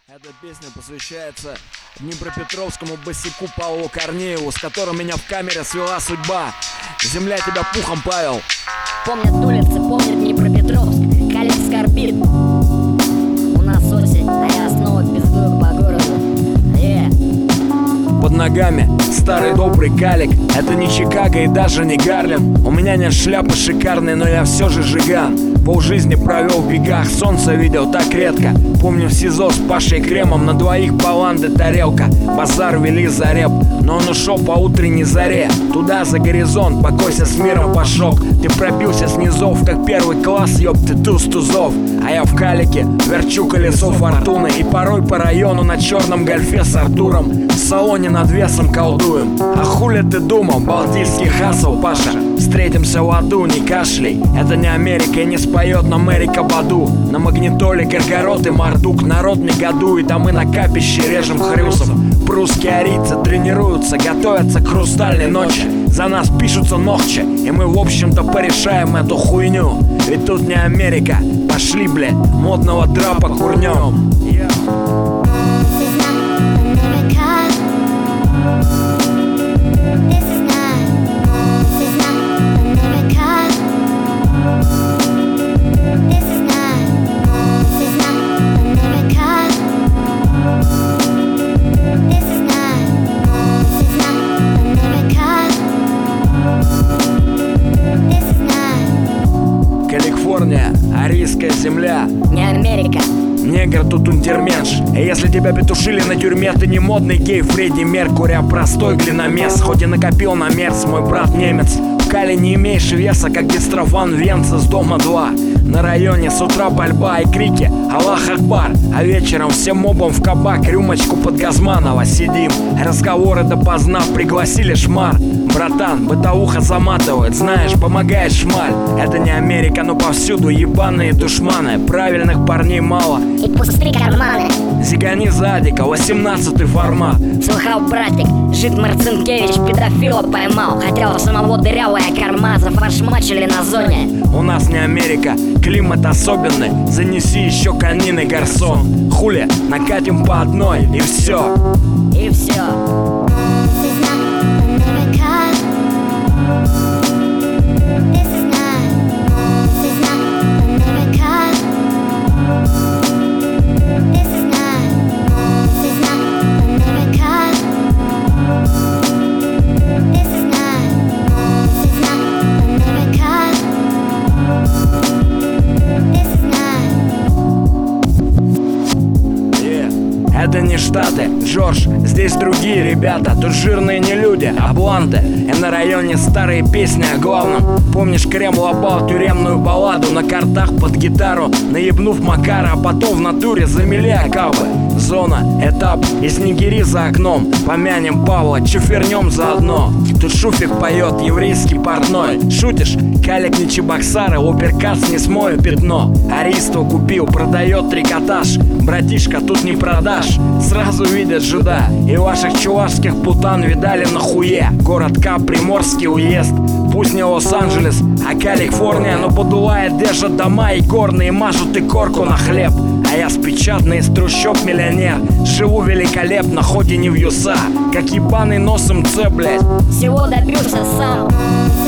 Эта песня посвящается днепропетровскому босяку Павлу Корнееву, с которым меня в камере свела судьба. Земля тебя пухом, Павел. Помнят улицы, помнят Днепропетровск, Калик скорбит. У нас осень, а я снова пиздую по городу. Под ногами старый добрый Калик. Это не Чикаго и даже не Гарлем. У меня нет шляпы шикарной, но я все же жиган. Полжизни провел в бегах, солнце видел так редко. Помню в СИЗО с Пашей Кремом, на двоих баланды тарелка. Базар вели за реп, но он ушел по утренней заре. Туда за горизонт, покойся с миром пошок. Ты пробился с низов, как первый класс, ёб ты туз тузов. А я в Калике верчу колесо фортуны. И порой по району на черном гольфе с Артуром в салоне над весом колдуем. А хули ты думал, балтийский хасл, Паша? Встретимся в аду, не кашляй. Это не Америка и не споет нам Эрика Баду. На магнитоле Горгород и Мардук народ негодует, а мы на капище режем хрюсов. Прусские арийцы тренируются, готовятся к хрустальной ночи. За нас пишутся ногчи, и мы в общем-то порешаем эту хуйню. Ведь тут не Америка, пошли, блядь, модного трапа курнем. Калифорния, арийская земля. Не Америка. Негр тут унтерменш. И если тебя петушили на тюрьме, ты не модный гей Фредди Меркури, а простой глиномес. Хоть и накопил на мерз, мой брат немец. В Кале не имеешь веса, как Гестрофан Венца с дома 2. На районе с утра пальба и крики «Аллах Акбар», а вечером всем мобом в кабак рюмочку под Газманова сидим. Разговоры допоздна, пригласили шмар. Братан, бытовуха заматывает, знаешь, помогает шмаль. Это не Америка, но повсюду ебаные душманы. Правильных парней мало И пустые карманы. Зигани задика, 18-й формат. Слыхал, братик, жид Марцинкевич педофила поймал. Хотел самого дырявая корма зафаршмачили на зоне. У нас не Америка, климат особенный. Занеси еще конины, гарсон. Хули, накатим по одной, и все. И все. Это не Штаты, Джордж, здесь другие ребята. Тут жирные не люди, а бланты. И на районе старые песни о главном. Помнишь, Крем лобал тюремную балладу на картах под гитару, наебнув Макара, а потом в натуре замели окапы. Зона, этап, и снегири за окном. Помянем Павла, чуфернем заодно. Тут Шуфик поет, еврейский портной. Шутишь? Калик не Чебоксары, Луперкац не смоет пятно. Аристо купил, продает трикотаж. Братишка, тут не продашь. Сразу видят жида. И ваших чувашских путан видали на хуе. Город К, Приморский уезд. Пусть не Лос-Анджелес, а Калифорния, но подувает, держат дома и горные, мажут и корку на хлеб. А я с печатной из трущоб миллионер. Живу великолепно, хоть и не в ЮСА. Как ебаный носом Ц, блядь. Всего добился сам.